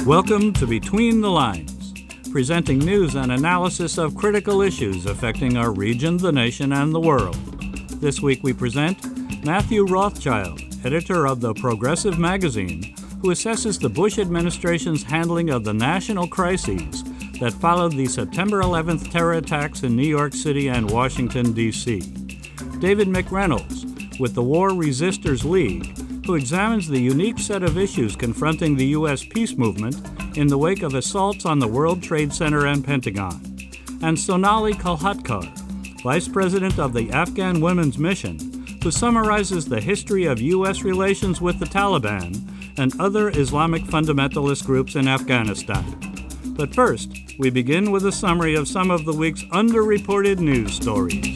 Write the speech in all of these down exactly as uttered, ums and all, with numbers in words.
Welcome to Between the Lines, presenting news and analysis of critical issues affecting our region, the nation, and the world. This week we present Matthew Rothschild, editor of the Progressive Magazine, who assesses the Bush administration's handling of the national crises that followed the September eleventh terror attacks in New York City and Washington, D C David McReynolds, with the War Resisters League, who examines the unique set of issues confronting the U S peace movement in the wake of assaults on the World Trade Center and Pentagon, and Sonali Kolhatkar, Vice President of the Afghan Women's Mission, who summarizes the history of U S relations with the Taliban and other Islamic fundamentalist groups in Afghanistan. But first, we begin with a summary of some of the week's underreported news stories.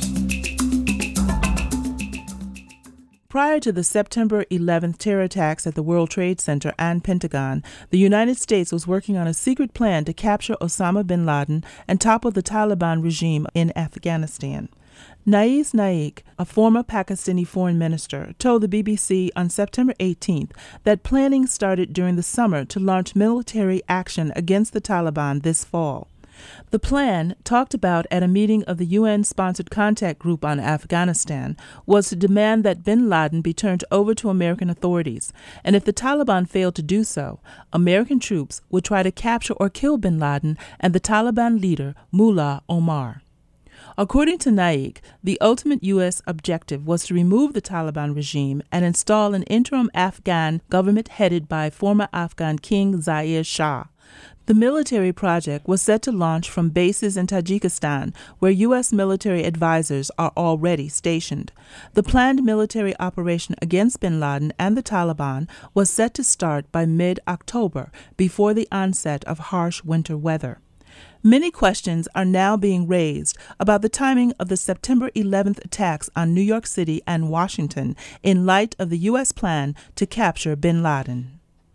Prior to the September eleventh terror attacks at the World Trade Center and Pentagon, the United States was working on a secret plan to capture Osama bin Laden and topple the Taliban regime in Afghanistan. Nais Naik, a former Pakistani foreign minister, told the B B C on September eighteenth that planning started during the summer to launch military action against the Taliban this fall. The plan, talked about at a meeting of the U N-sponsored contact group on Afghanistan, was to demand that bin Laden be turned over to American authorities, and if the Taliban failed to do so, American troops would try to capture or kill bin Laden and the Taliban leader, Mullah Omar. According to Naik, the ultimate U S objective was to remove the Taliban regime and install an interim Afghan government headed by former Afghan King Zahir Shah. The military project was set to launch from bases in Tajikistan, where U S military advisors are already stationed. The planned military operation against bin Laden and the Taliban was set to start by mid-October, before the onset of harsh winter weather. Many questions are now being raised about the timing of the September eleventh attacks on New York City and Washington in light of the U S plan to capture bin Laden.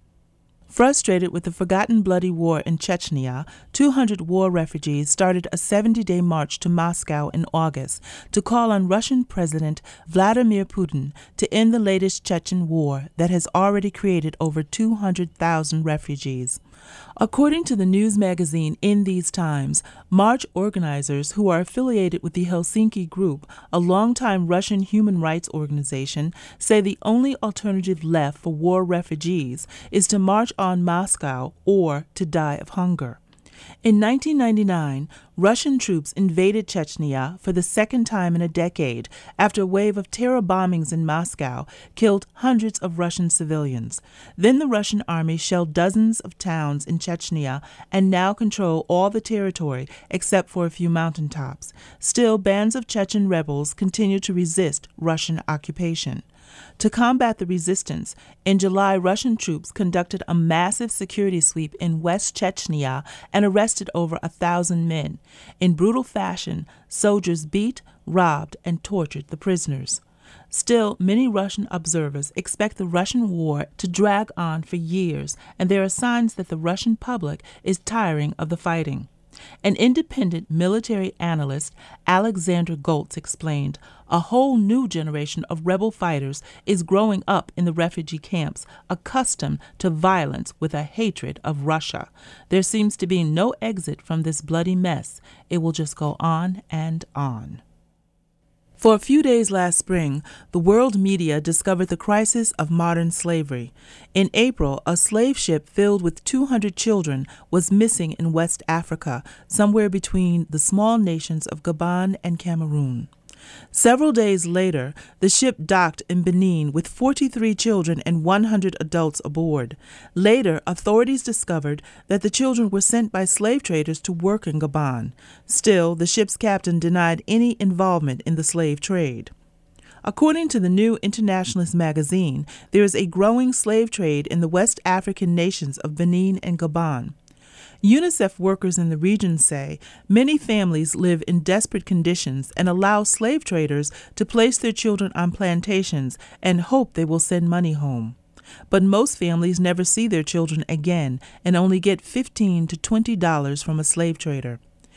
Frustrated with the forgotten bloody war in Chechnya, two hundred war refugees started a seventy-day march to Moscow in August to call on Russian President Vladimir Putin to end the latest Chechen war that has already created over two hundred thousand refugees. According to the news magazine In These Times, march organizers who are affiliated with the Helsinki Group, a longtime Russian human rights organization, say the only alternative left for war refugees is to march on Moscow or to die of hunger. In nineteen ninety-nine, Russian troops invaded Chechnya for the second time in a decade after a wave of terror bombings in Moscow killed hundreds of Russian civilians. Then the Russian army shelled dozens of towns in Chechnya and now control all the territory except for a few mountaintops. Still, bands of Chechen rebels continue to resist Russian occupation. To combat the resistance, in July, Russian troops conducted a massive security sweep in West Chechnya and arrested over a thousand men. In brutal fashion, soldiers beat, robbed, and tortured the prisoners. Still, many Russian observers expect the Russian war to drag on for years, and there are signs that the Russian public is tiring of the fighting. An independent military analyst, Alexander Goltz, explained, a whole new generation of rebel fighters is growing up in the refugee camps, accustomed to violence with a hatred of Russia. There seems to be no exit from this bloody mess. It will just go on and on. For a few days last spring, the world media discovered the crisis of modern slavery. In April, a slave ship filled with two hundred children was missing in West Africa, somewhere between the small nations of Gabon and Cameroon. Several days later, the ship docked in Benin with forty-three children and one hundred adults aboard. Later, authorities discovered that the children were sent by slave traders to work in Gabon. Still, the ship's captain denied any involvement in the slave trade. According to the New Internationalist magazine, there is a growing slave trade in the West African nations of Benin and Gabon. UNICEF workers in the region say many families live in desperate conditions and allow slave traders to place their children on plantations and hope they will send money home. But most families never see their children again and only get fifteen to twenty dollars from a slave trader.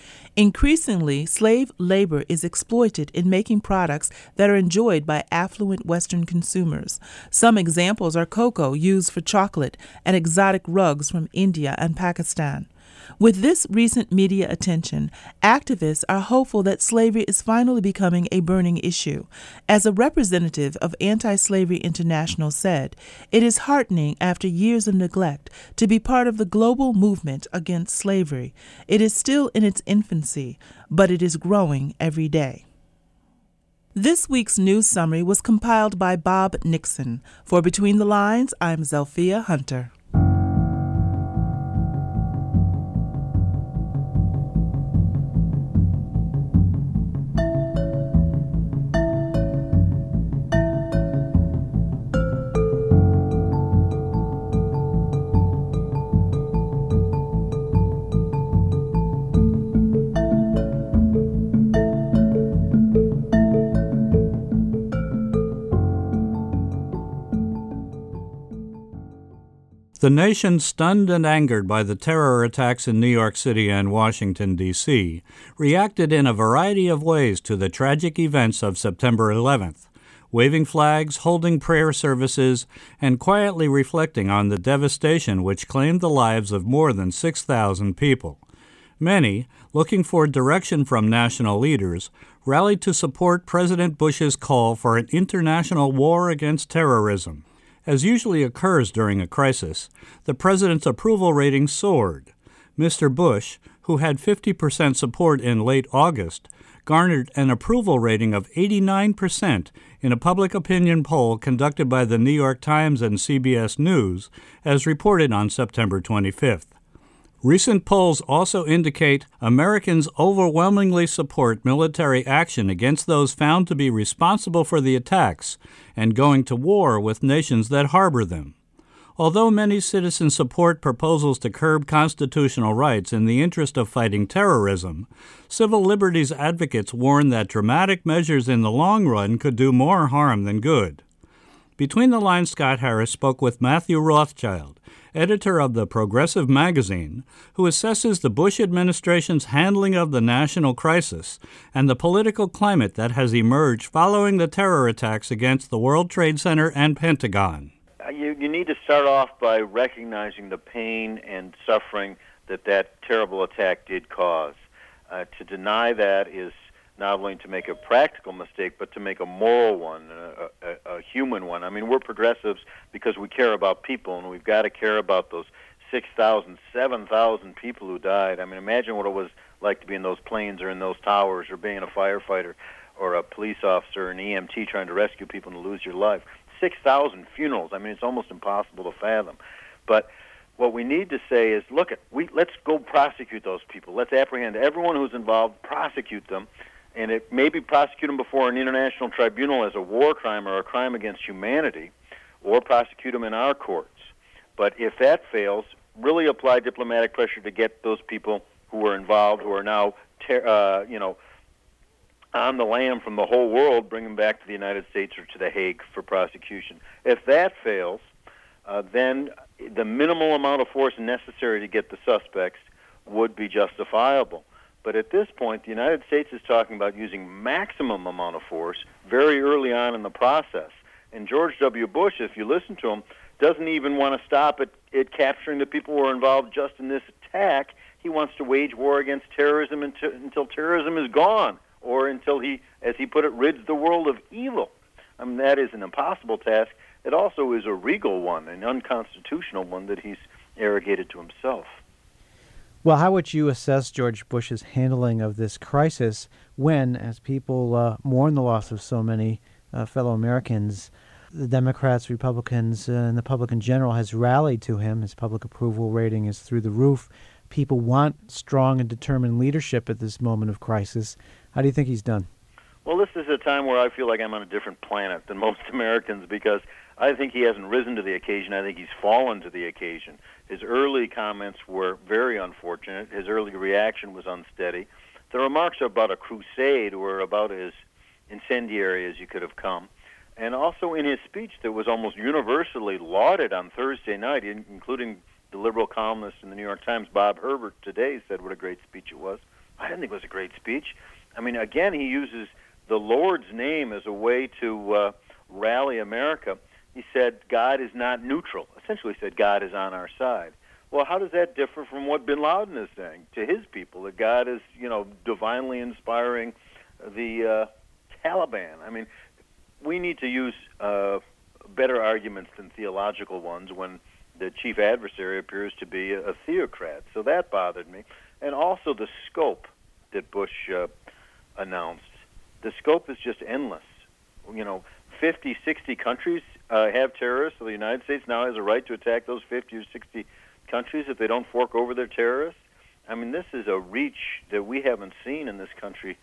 Increasingly, slave labor is exploited in making products that are enjoyed by affluent Western consumers. Some examples are cocoa used for chocolate and exotic rugs from India and Pakistan. With this recent media attention, activists are hopeful that slavery is finally becoming a burning issue. As a representative of Anti-Slavery International said, it is heartening after years of neglect to be part of the global movement against slavery. It is still in its infancy, but it is growing every day. This week's news summary was compiled by Bob Nixon. For Between the Lines, I'm Zelphia Hunter. The nation, stunned and angered by the terror attacks in New York City and Washington, D C, reacted in a variety of ways to the tragic events of September eleventh, waving flags, holding prayer services, and quietly reflecting on the devastation which claimed the lives of more than six thousand people. Many, looking for direction from national leaders, rallied to support President Bush's call for an international war against terrorism. As usually occurs during a crisis, the president's approval rating soared. Mister Bush, who had fifty percent support in late August, garnered an approval rating of eighty-nine percent in a public opinion poll conducted by the New York Times and C B S News, as reported on September twenty-fifth. Recent polls also indicate Americans overwhelmingly support military action against those found to be responsible for the attacks and going to war with nations that harbor them. Although many citizens support proposals to curb constitutional rights in the interest of fighting terrorism, civil liberties advocates warn that dramatic measures in the long run could do more harm than good. Between the Lines, Scott Harris spoke with Matthew Rothschild, editor of the Progressive magazine, who assesses the Bush administration's handling of the national crisis and the political climate that has emerged following the terror attacks against the World Trade Center and Pentagon. You, you need to start off by recognizing the pain and suffering that that terrible attack did cause. Uh, to deny that is not only to make a practical mistake, but to make a moral one, a, a, a human one. I mean, we're progressives because we care about people, and we've got to care about those six thousand, seven thousand people who died. I mean, imagine what it was like to be in those planes or in those towers or being a firefighter or a police officer, an E M T trying to rescue people and lose your life. six thousand funerals. I mean, it's almost impossible to fathom. But what we need to say is, look, we, let's go prosecute those people. Let's apprehend everyone who's involved, prosecute them, and it maybe prosecute them before an international tribunal as a war crime or a crime against humanity, or prosecute them in our courts. But if that fails, really apply diplomatic pressure to get those people who were involved, who are now, ter- uh, you know, on the lam from the whole world, bring them back to the United States or to The Hague for prosecution. If that fails, uh, then the minimal amount of force necessary to get the suspects would be justifiable. But at this point, the United States is talking about using maximum amount of force very early on in the process. And George W. Bush, if you listen to him, doesn't even want to stop at, at capturing the people who are involved just in this attack. He wants to wage war against terrorism until, until terrorism is gone, or until he, as he put it, rids the world of evil. I mean, that is an impossible task. It also is a regal one, an unconstitutional one that he's arrogated to himself. Well, how would you assess George Bush's handling of this crisis when, as people uh, mourn the loss of so many uh, fellow Americans, the Democrats, Republicans, uh, and the public in general has rallied to him? His public approval rating is through the roof. People want strong and determined leadership at this moment of crisis. How do you think he's done? Well, this is a time where I feel like I'm on a different planet than most Americans, because I think he hasn't risen to the occasion. I think he's fallen to the occasion. His early comments were very unfortunate. His early reaction was unsteady. The remarks about a crusade were about as incendiary as you could have come. And also in his speech that was almost universally lauded on Thursday night, including the liberal columnist in the New York Times, Bob Herbert, today said what a great speech it was. I didn't think it was a great speech. I mean, again, he uses the Lord's name as a way to uh, rally America. He said God is not neutral. Essentially said God is on our side. Well, how does that differ from what bin Laden is saying to his people, that God is, you know, divinely inspiring the uh, Taliban? I mean, we need to use uh, better arguments than theological ones when the chief adversary appears to be a, a theocrat. So that bothered me. And also the scope that Bush uh, announced. The scope is just endless. You know, fifty, sixty countries uh, have terrorists, so the United States now has a right to attack those fifty or sixty countries if they don't fork over their terrorists. I mean, this is a reach that we haven't seen in this country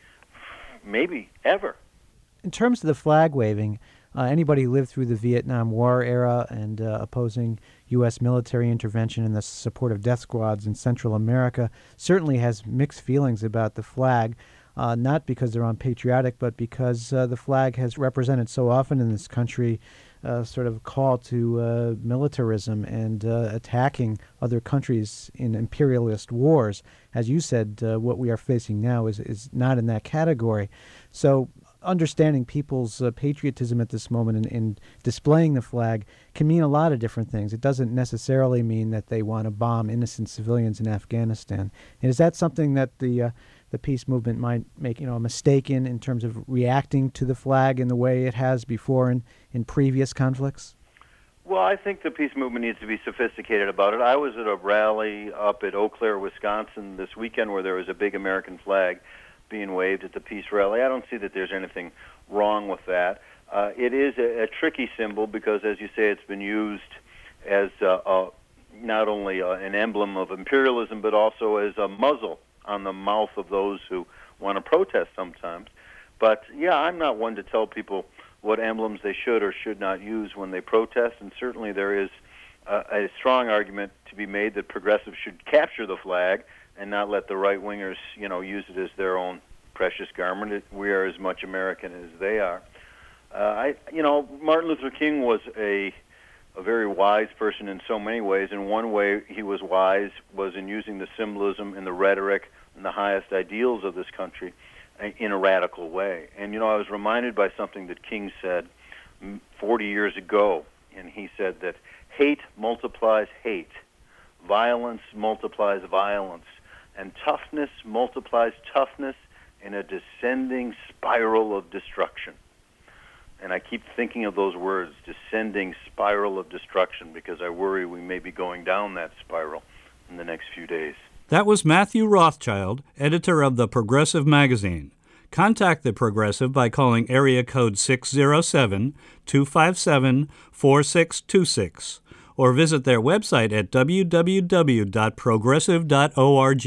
maybe ever. In terms of the flag waving, uh, anybody who lived through the Vietnam War era and uh, opposing U S military intervention and the support of death squads in Central America certainly has mixed feelings about the flag, uh, not because they're unpatriotic, but because uh, the flag has represented so often in this country uh, sort of call to uh, militarism and uh, attacking other countries in imperialist wars. As you said, uh, what we are facing now is, is not in that category. So understanding people's uh, patriotism at this moment and, and displaying the flag can mean a lot of different things. It doesn't necessarily mean that they want to bomb innocent civilians in Afghanistan. And is that something that the uh, the peace movement might make, you know, a mistake in, in terms of reacting to the flag in the way it has before in, in previous conflicts? Well, I think the peace movement needs to be sophisticated about it. I was at a rally up at Eau Claire, Wisconsin this weekend where there was a big American flag being waved at the peace rally. I don't see that there's anything wrong with that. Uh, it is a, a tricky symbol because, as you say, it's been used as uh, uh, not only uh, an emblem of imperialism, but also as a muzzle on the mouth of those who want to protest sometimes. But, yeah, I'm not one to tell people what emblems they should or should not use when they protest, and certainly there is uh, a strong argument to be made that progressives should capture the flag and not let the right-wingers, you know, use it as their own precious garment. We are as much American as they are. Uh, I, you know, Martin Luther King was a a very wise person in so many ways. And one way he was wise was in using the symbolism and the rhetoric and the highest ideals of this country in a radical way. And, you know, I was reminded by something that King said forty years ago, and he said that hate multiplies hate, violence multiplies violence, and toughness multiplies toughness in a descending spiral of destruction. And I keep thinking of those words, descending spiral of destruction, because I worry we may be going down that spiral in the next few days. That was Matthew Rothschild, editor of The Progressive magazine. Contact The Progressive by calling area code six oh seven, two five seven, four six two six or visit their website at w w w dot progressive dot org.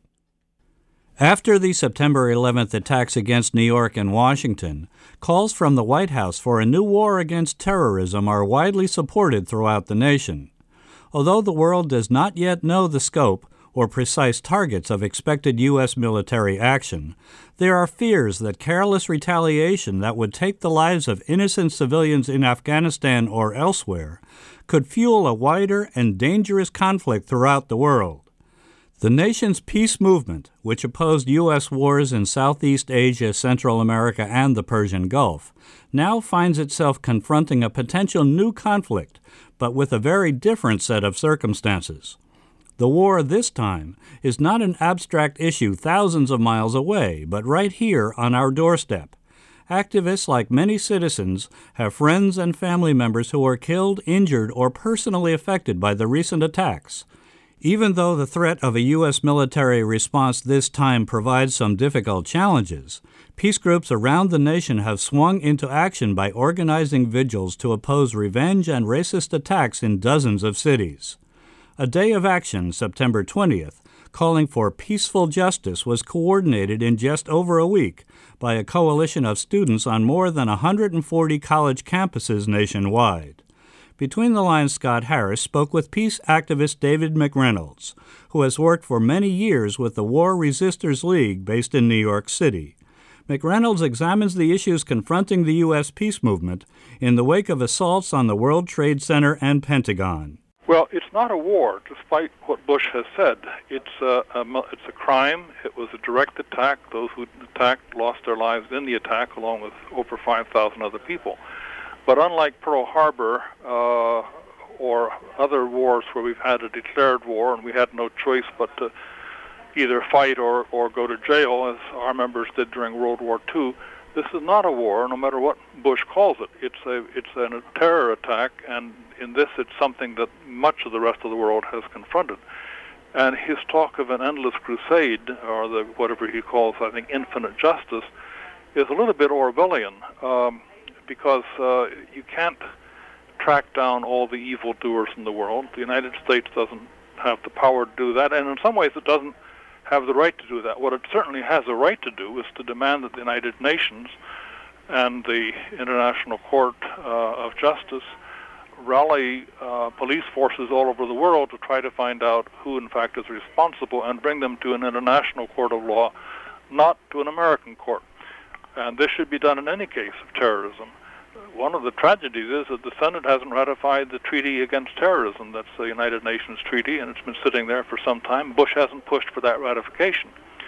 After the September eleventh attacks against New York and Washington, calls from the White House for a new war against terrorism are widely supported throughout the nation. Although the world does not yet know the scope or precise targets of expected U S military action, there are fears that careless retaliation that would take the lives of innocent civilians in Afghanistan or elsewhere could fuel a wider and dangerous conflict throughout the world. The nation's peace movement, which opposed U S wars in Southeast Asia, Central America, and the Persian Gulf, now finds itself confronting a potential new conflict, but with a very different set of circumstances. The war this time is not an abstract issue thousands of miles away, but right here on our doorstep. Activists, like many citizens, have friends and family members who are killed, injured, or personally affected by the recent attacks. Even though the threat of a U S military response this time provides some difficult challenges, peace groups around the nation have swung into action by organizing vigils to oppose revenge and racist attacks in dozens of cities. A day of action, September twentieth, calling for peaceful justice was coordinated in just over a week by a coalition of students on more than one hundred forty college campuses nationwide. Between the Lines, Scott Harris spoke with peace activist David McReynolds, who has worked for many years with the War Resisters League based in New York City. McReynolds examines the issues confronting the U S peace movement in the wake of assaults on the World Trade Center and Pentagon. Well, it's not a war, despite what Bush has said. It's a, a, it's a crime. It was a direct attack. Those who attacked lost their lives in the attack, along with over five thousand other people. But unlike Pearl Harbor uh, or other wars where we've had a declared war and we had no choice but to either fight or, or go to jail, as our members did during World War Two, this is not a war, no matter what Bush calls it. It's a it's a terror attack, and in this it's something that much of the rest of the world has confronted. And his talk of an endless crusade, or the whatever he calls, I think, infinite justice, is a little bit Orwellian, um, because uh, you can't track down all the evildoers in the world. The United States doesn't have the power to do that, and in some ways it doesn't have the right to do that. What it certainly has a right to do is to demand that the United Nations and the International Court uh, of Justice rally uh, police forces all over the world to try to find out who in fact is responsible and bring them to an international court of law, not to an American court. And this should be done in any case of terrorism. One of the tragedies is that the Senate hasn't ratified the Treaty Against Terrorism. That's the United Nations treaty, and it's been sitting there for some time. Bush hasn't pushed for that ratification.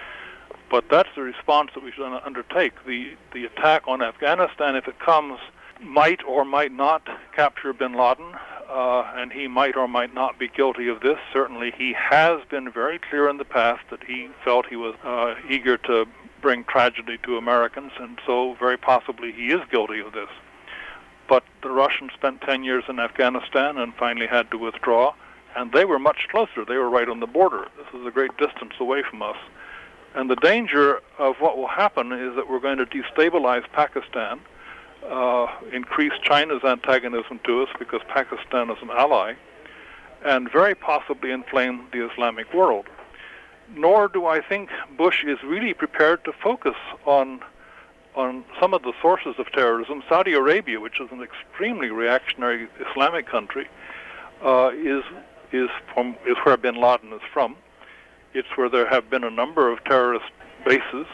But that's the response that we should undertake. The, the attack on Afghanistan, if it comes, might or might not capture bin Laden, uh, and he might or might not be guilty of this. Certainly he has been very clear in the past that he felt he was uh, eager to bring tragedy to Americans, and so very possibly he is guilty of this. But the Russians spent ten years in Afghanistan and finally had to withdraw, and they were much closer. They were right on the border. This is a great distance away from us. And the danger of what will happen is that we're going to destabilize Pakistan, uh, increase China's antagonism to us because Pakistan is an ally, and very possibly inflame the Islamic world. Nor do I think Bush is really prepared to focus on on some of the sources of terrorism. Saudi Arabia, which is an extremely reactionary Islamic country, uh, is is from is where bin Laden is from. It's where there have been a number of terrorist bases.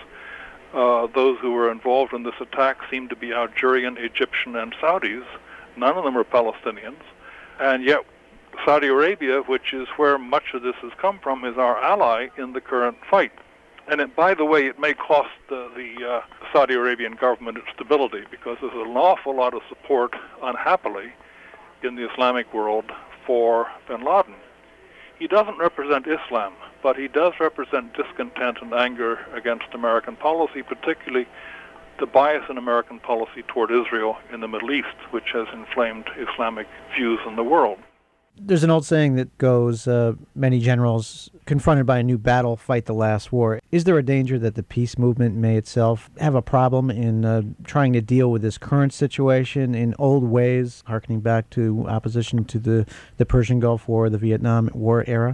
Uh, those who were involved in this attack seem to be Algerian, Egyptian, and Saudis. None of them are Palestinians. And yet Saudi Arabia, which is where much of this has come from, is our ally in the current fight. And it, by the way, it may cost uh, the uh, Saudi Arabian government its stability, because there's an awful lot of support, unhappily, in the Islamic world for bin Laden. He doesn't represent Islam, but he does represent discontent and anger against American policy, particularly the bias in American policy toward Israel in the Middle East, which has inflamed Islamic views in the world. There's an old saying that goes, uh, many generals confronted by a new battle fight the last war. Is there a danger that the peace movement may itself have a problem in uh, trying to deal with this current situation in old ways, harkening back to opposition to the, the Persian Gulf War, the Vietnam War era?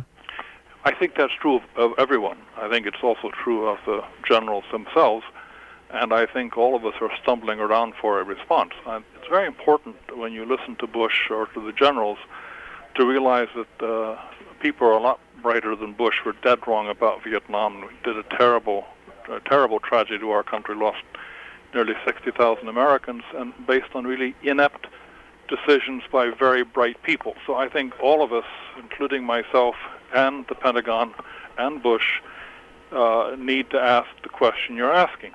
I think that's true of, of everyone. I think it's also true of the generals themselves, and I think all of us are stumbling around for a response. And it's very important when you listen to Bush or to the generals to realize that uh, people are a lot brighter than Bush. We're dead wrong about Vietnam. We did a terrible, a terrible tragedy to our country, lost nearly sixty thousand Americans, and based on really inept decisions by very bright people. So I think all of us, including myself and the Pentagon and Bush, uh, need to ask the question you're asking.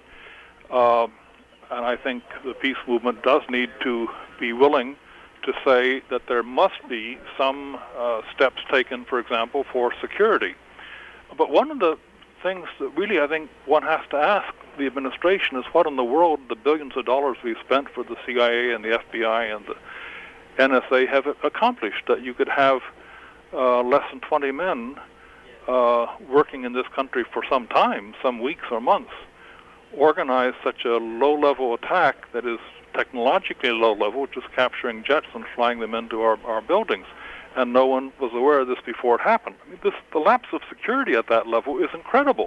Uh, and I think the peace movement does need to be willing to say that there must be some uh, steps taken, for example, for security. But one of the things that really I think one has to ask the administration is what in the world the billions of dollars we've spent for the C I A and the F B I and the N S A have accomplished, that you could have uh, less than twenty men uh, working in this country for some time, some weeks or months, organize such a low-level attack that is technologically low level, which is capturing jets and flying them into our, our buildings. And no one was aware of this before it happened. I mean, this, the lapse of security at that level is incredible.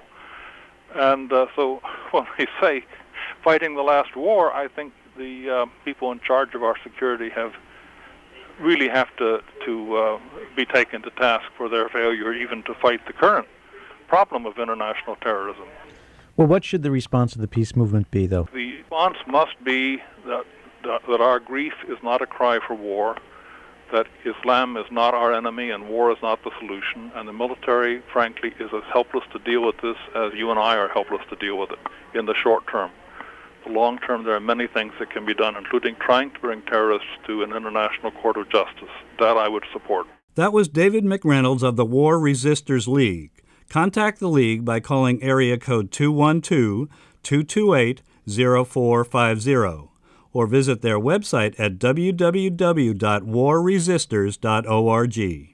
And uh, so when we say fighting the last war, I think the uh, people in charge of our security have really have to, to uh, be taken to task for their failure even to fight the current problem of international terrorism. Well, what should the response of the peace movement be, though? The response must be that, that, that our grief is not a cry for war, that Islam is not our enemy and war is not the solution, and the military, frankly, is as helpless to deal with this as you and I are helpless to deal with it in the short term. The long term, there are many things that can be done, including trying to bring terrorists to an international court of justice. That I would support. That was David McReynolds of the War Resisters League. Contact the League by calling area code two one two, two two eight, zero four five zero or visit their website at w w w dot war resisters dot org.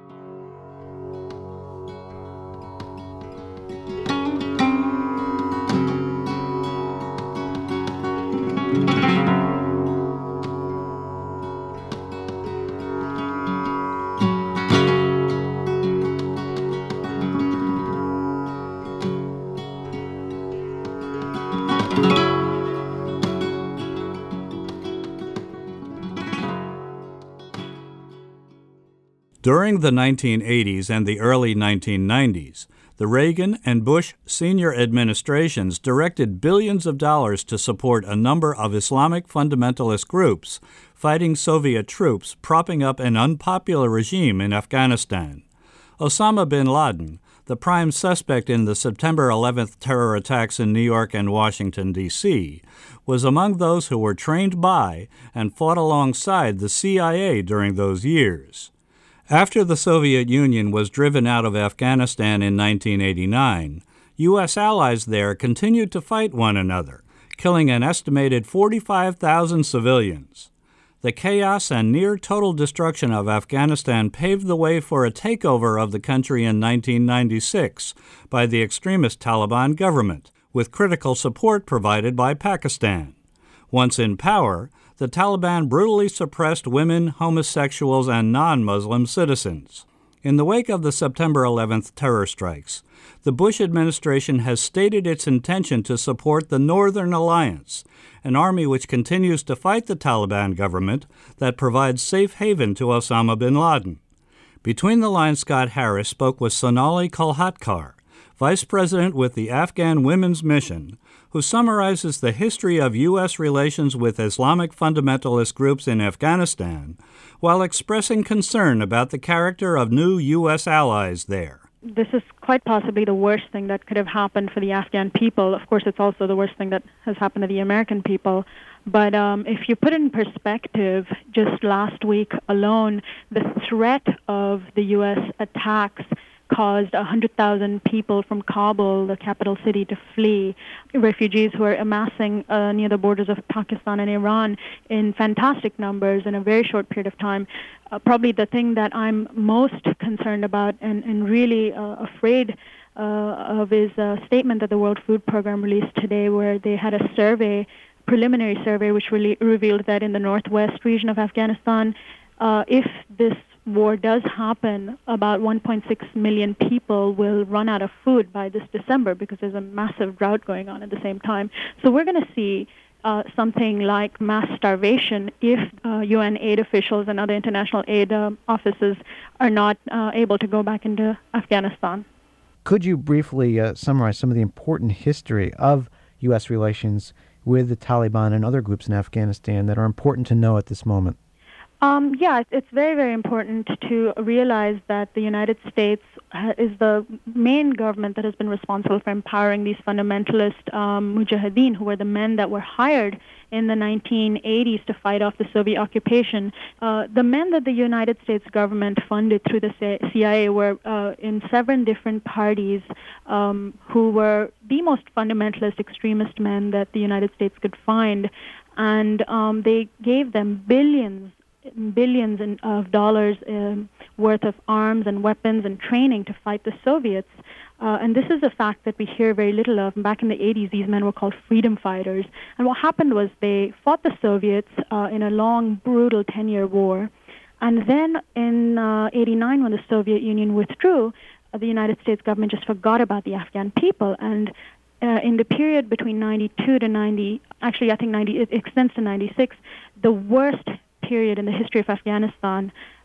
During the nineteen eighties and the early nineteen nineties, the Reagan and Bush senior administrations directed billions of dollars to support a number of Islamic fundamentalist groups fighting Soviet troops propping up an unpopular regime in Afghanistan. Osama bin Laden, the prime suspect in the September eleventh terror attacks in New York and Washington, D C, was among those who were trained by and fought alongside the C I A during those years. After the Soviet Union was driven out of Afghanistan in nineteen eighty-nine, U S allies there continued to fight one another, killing an estimated forty-five thousand civilians. The chaos and near-total destruction of Afghanistan paved the way for a takeover of the country in nineteen ninety-six by the extremist Taliban government, with critical support provided by Pakistan. Once in power, the Taliban brutally suppressed women, homosexuals, and non-Muslim citizens. In the wake of the September eleventh terror strikes, the Bush administration has stated its intention to support the Northern Alliance, an army which continues to fight the Taliban government that provides safe haven to Osama bin Laden. Between the lines, Scott Harris spoke with Sonali Kolhatkar, vice president with the Afghan Women's Mission, who summarizes the history of U S relations with Islamic fundamentalist groups in Afghanistan, while expressing concern about the character of new U S allies there. This is quite possibly the worst thing that could have happened for the Afghan people. Of course, it's also the worst thing that has happened to the American people. But um, if you put it in perspective, just last week alone, the threat of the U S attacks caused one hundred thousand people from Kabul, the capital city, to flee. Refugees who are amassing uh, near the borders of Pakistan and Iran in fantastic numbers in a very short period of time. Uh, probably the thing that I'm most concerned about and, and really uh, afraid uh, of is a statement that the World Food Program released today, where they had a survey, preliminary survey, which really revealed that in the northwest region of Afghanistan, uh, if this war does happen, about one point six million people will run out of food by this December because there's a massive drought going on at the same time. So we're going to see uh, something like mass starvation if uh, U N aid officials and other international aid uh, offices are not uh, able to go back into Afghanistan. Could you briefly uh, summarize some of the important history of U S relations with the Taliban and other groups in Afghanistan that are important to know at this moment? Um, yeah, it's very, very important to realize that the United States is the main government that has been responsible for empowering these fundamentalist um, mujahideen, who were the men that were hired in the nineteen eighties to fight off the Soviet occupation. Uh, the men that the United States government funded through the C I A were uh, in seven different parties um, who were the most fundamentalist extremist men that the United States could find. And um, they gave them billions billions in, of dollars um, worth of arms and weapons and training to fight the Soviets. Uh, and this is a fact that we hear very little of. Back in the eighties, these men were called freedom fighters. And what happened was they fought the Soviets uh, in a long, brutal ten-year war. And then in uh, eighty-nine, when the Soviet Union withdrew, uh, the United States government just forgot about the Afghan people. And uh, in the period between ninety-two to ninety, actually I think ninety, it extends to ninety-six, the worst period in the history of Afghanistan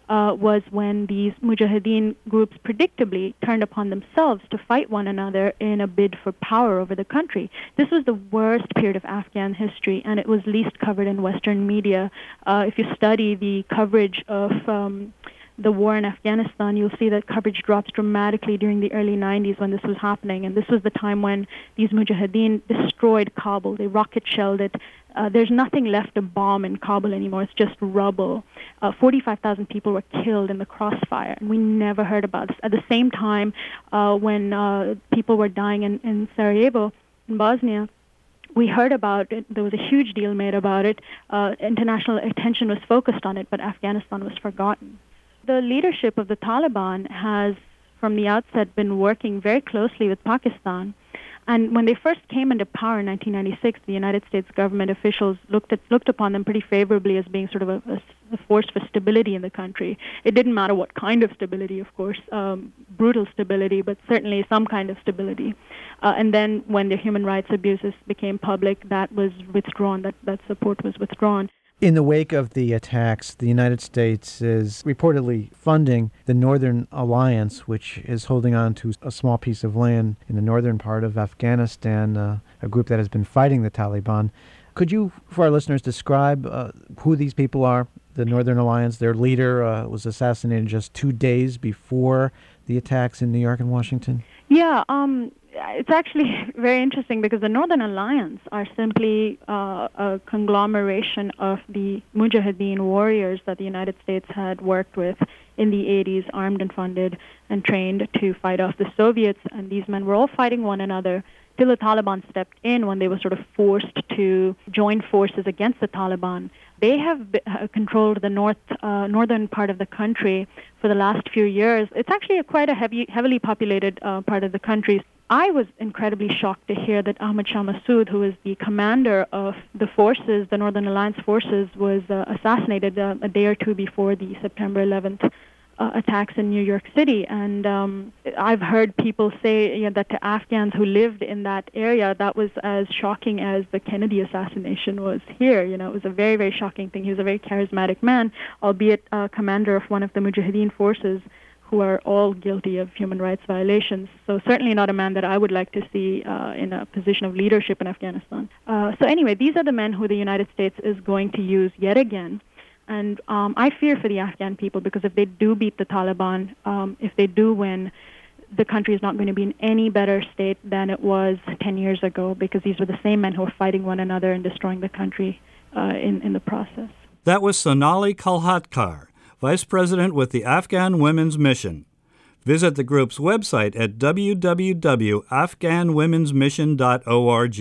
uh, was when these Mujahideen groups predictably turned upon themselves to fight one another in a bid for power over the country. This was the worst period of Afghan history, and it was least covered in Western media. Uh, if you study the coverage of um, the war in Afghanistan, you'll see that coverage drops dramatically during the early nineties when this was happening. And this was the time when these Mujahideen destroyed Kabul. They rocket-shelled it. Uh, there's nothing left to bomb in Kabul anymore. It's just rubble. Uh, forty-five thousand people were killed in the crossfire, and we never heard about this. At the same time, uh, when uh, people were dying in, in Sarajevo, in Bosnia, we heard about it. There was a huge deal made about it. Uh, international attention was focused on it, but Afghanistan was forgotten. The leadership of the Taliban has, from the outset, been working very closely with Pakistan. And when they first came into power in nineteen ninety-six, the United States government officials looked at looked upon them pretty favorably as being sort of a, a, a force for stability in the country. It didn't matter what kind of stability, of course, um, brutal stability, but certainly some kind of stability. Uh, and then when the human rights abuses became public, that was withdrawn, that, that support was withdrawn. In the wake of the attacks, the United States is reportedly funding the Northern Alliance, which is holding on to a small piece of land in the northern part of Afghanistan, uh, a group that has been fighting the Taliban. Could you, for our listeners, describe uh, who these people are? The Northern Alliance, their leader uh, was assassinated just two days before the attacks in New York and Washington. Yeah, um, it's actually very interesting because the Northern Alliance are simply uh, a conglomeration of the Mujahideen warriors that the United States had worked with in the eighties, armed and funded and trained to fight off the Soviets. And these men were all fighting one another till the Taliban stepped in when they were sort of forced to join forces against the Taliban. They have b- uh, controlled the north, uh, northern part of the country for the last few years. It's actually a quite a heavy, heavily populated uh, part of the country. I was incredibly shocked to hear that Ahmad Shah Massoud, who is the commander of the forces, the Northern Alliance forces, was uh, assassinated uh, a day or two before the September eleventh uh, attacks in New York City. And um, I've heard people say you know, that to Afghans who lived in that area, that was as shocking as the Kennedy assassination was here. You know, it was a very, very shocking thing. He was a very charismatic man, albeit uh, commander of one of the Mujahideen forces, who are all guilty of human rights violations. So certainly not a man that I would like to see uh, in a position of leadership in Afghanistan. Uh, so anyway, these are the men who the United States is going to use yet again. And um, I fear for the Afghan people because if they do beat the Taliban, um, if they do win, the country is not going to be in any better state than it was ten years ago because these were the same men who were fighting one another and destroying the country uh, in, in the process. That was Sonali Kolhatkar, Vice President with the Afghan Women's Mission. Visit the group's website at w w w dot afghan women's mission dot org.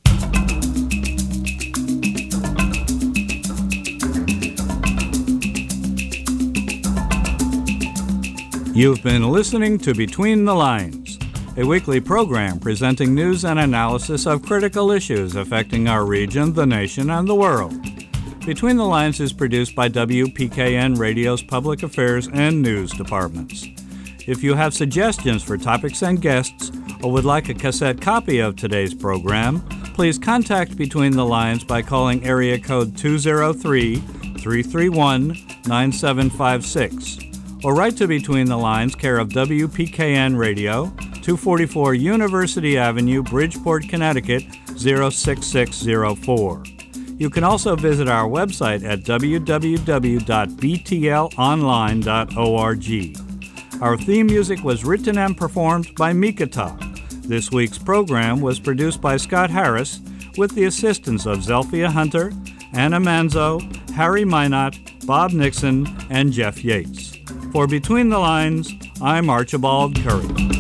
You've been listening to Between the Lines, a weekly program presenting news and analysis of critical issues affecting our region, the nation, and the world. Between the Lines is produced by W P K N Radio's Public Affairs and News departments. If you have suggestions for topics and guests, or would like a cassette copy of today's program, please contact Between the Lines by calling area code two oh three, three three one, nine seven five six, or write to Between the Lines, care of W P K N Radio, two forty-four University Avenue, Bridgeport, Connecticut, zero six six zero four. You can also visit our website at w w w dot b t l online dot org. Our theme music was written and performed by Mikata. This week's program was produced by Scott Harris with the assistance of Zelphia Hunter, Anna Manzo, Harry Minot, Bob Nixon, and Jeff Yates. For Between the Lines, I'm Archibald Curry.